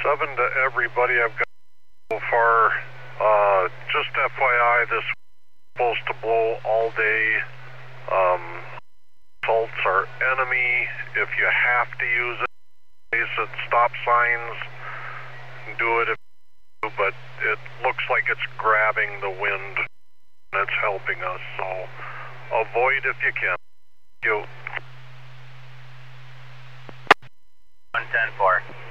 7 to everybody I've got so far. Just FYI, this is supposed to blow all day. Salt's our enemy. If you have to use it, place at stop signs, do it if you do, but it looks like it's grabbing the wind and it's helping us, so avoid if you can. Thank you. 110-4.